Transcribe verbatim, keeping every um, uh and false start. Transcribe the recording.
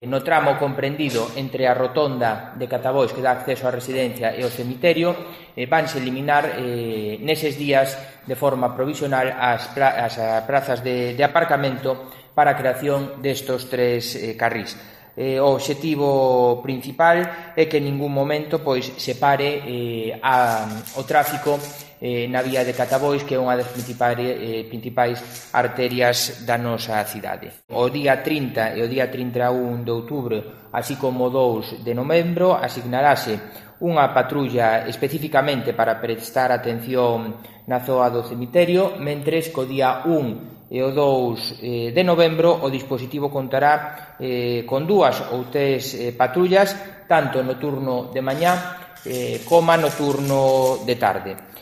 No tramo comprendido entre a rotonda de Catabois que dá acceso á residencia e ao cemiterio, eh, vanse eliminar eh, neses días de forma provisional as, pra as prazas de, de aparcamento para a creación destos tres eh, carrís. Eh, o obxectivo principal é que en ningún momento pois, se pare eh, a, o tráfico eh, na vía de Catabois, que é unha das principais, eh, principais arterias da nosa cidade. O día trinta e o día trinta e un de outubro, así como o dous de novembro, asignarase unha patrulla especificamente para prestar atención na zoa do cemiterio, mentres que o día un e o dous de novembro o dispositivo contará eh, con dúas ou tres eh, patrullas, tanto no turno de mañá eh, como no turno de tarde.